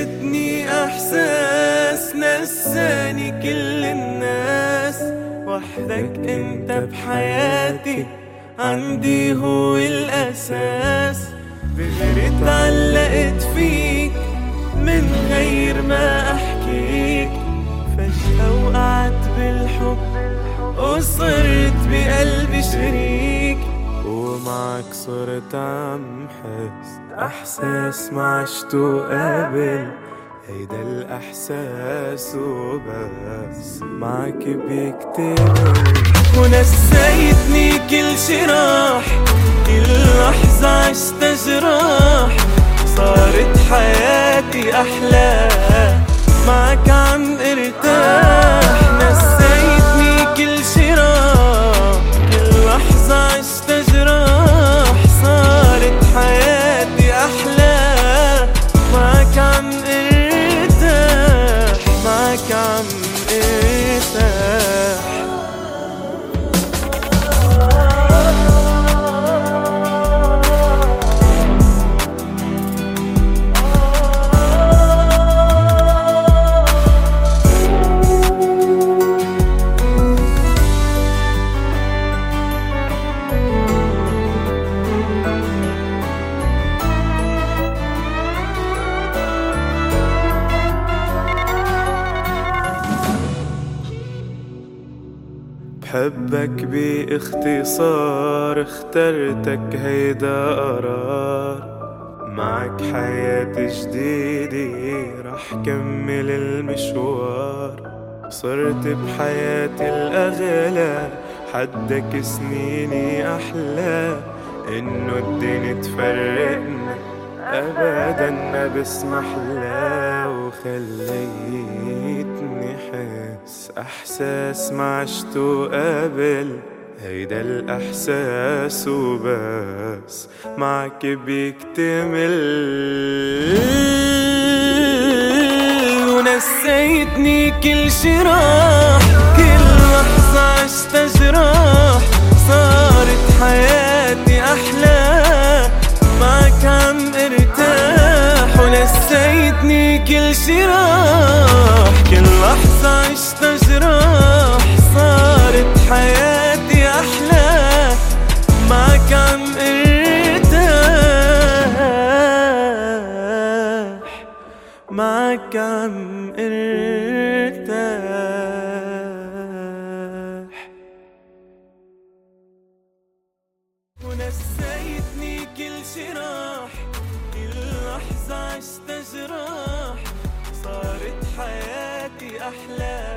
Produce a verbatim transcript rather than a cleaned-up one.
نسيتني احساس نساني كل الناس، وحدك انت بحياتي عندي هو الاساس. دغري اتعلقت فيك من غير ما احكيك، فجأة وقعت بالحب وصرت بقلبي شريك، ومعك صرت عم حس احساس ما عشتو قبل. هيدا الاحساس وبس معك بيكتمل. ونسيتني كل شي راح، كل لحظة عشت جراح، صارت حياتي احلى معك عم ارتاح. نسيتني كل شي راح، كل لحظة عشت جراح، صارت حياتي احلى معك عم ارتاح، معك عم ارتاح. بحبك باختصار، اخترتك هيدا قرار. معك حياتي جديدة رح كمل المشوار. صرت بحياتي الأغلى، حدك سنيني أحلى. إنه الدنيا تفرقنا أبدا ما بسمح لا، وخليتني حس أحساس ما عشتو قبل. هيدا الأحساس وبس معك بيكتمل. ونسيتني كل شي راح، كل لحظة عشت جراح، صارت حياتي أحلى معك عم ارتاح. ونسيتني كل شي راح، كل لحظة عشت جراح، صارت حياتي أحلى معك عم ارتاح، معك عم ارتاح. ونسيتني كل شي راح، كل لحظة عشت جراح، صارت حياتي أحلى